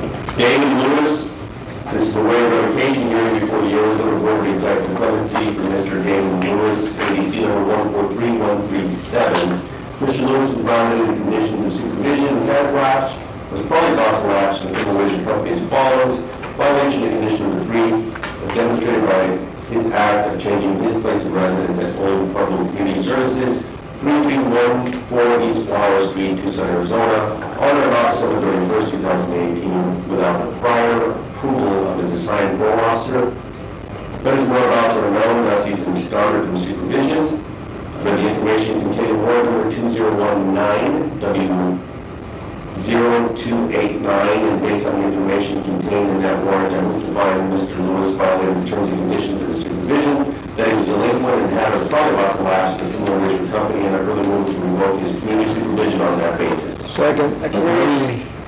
David Lewis, this is a waiver revocation hearing before the Arizona Board of Executive Clemency for Mr. David Lewis, ABC number 143137. Mr. Lewis has violated the conditions of supervision and has lapsed, was probably about to lapse in the Corporation Company as follows. Violation of condition number 3 is demonstrated by his act of changing his place of residence at Old Department of Community Services, 3314 East Flower Street, Tucson, Arizona, on or about December 31st, 2018, without the prior approval of his assigned parole officer. Those whereabouts are known, thus he's been started from supervision. For the information contained in warrant number 2019-W0289, and based on the information contained in that warrant, I move to find Mr. Lewis violated the terms and conditions of the supervision, that he was delinquent and had a probably about to lapse in the criminal management company, and I further move to revoke his community supervision on that basis. Second.